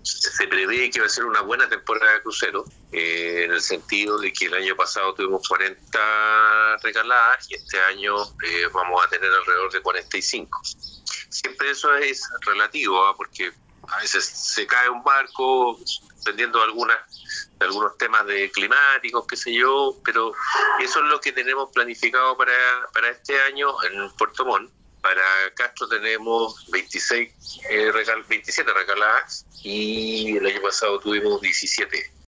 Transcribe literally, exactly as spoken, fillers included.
se prevé que va a ser una buena temporada de cruceros, eh, en el sentido de que el año pasado tuvimos cuarenta recaladas y este año eh, vamos a tener alrededor de cuarenta y cinco. Siempre eso es relativo, ¿eh? Porque a veces se cae un barco, dependiendo de, algunas, de algunos temas de climáticos, qué sé yo, pero eso es lo que tenemos planificado para, para este año en Puerto Montt. Para Castro tenemos veintiséis, eh, recal, veintisiete recaladas y el año pasado tuvimos diecisiete.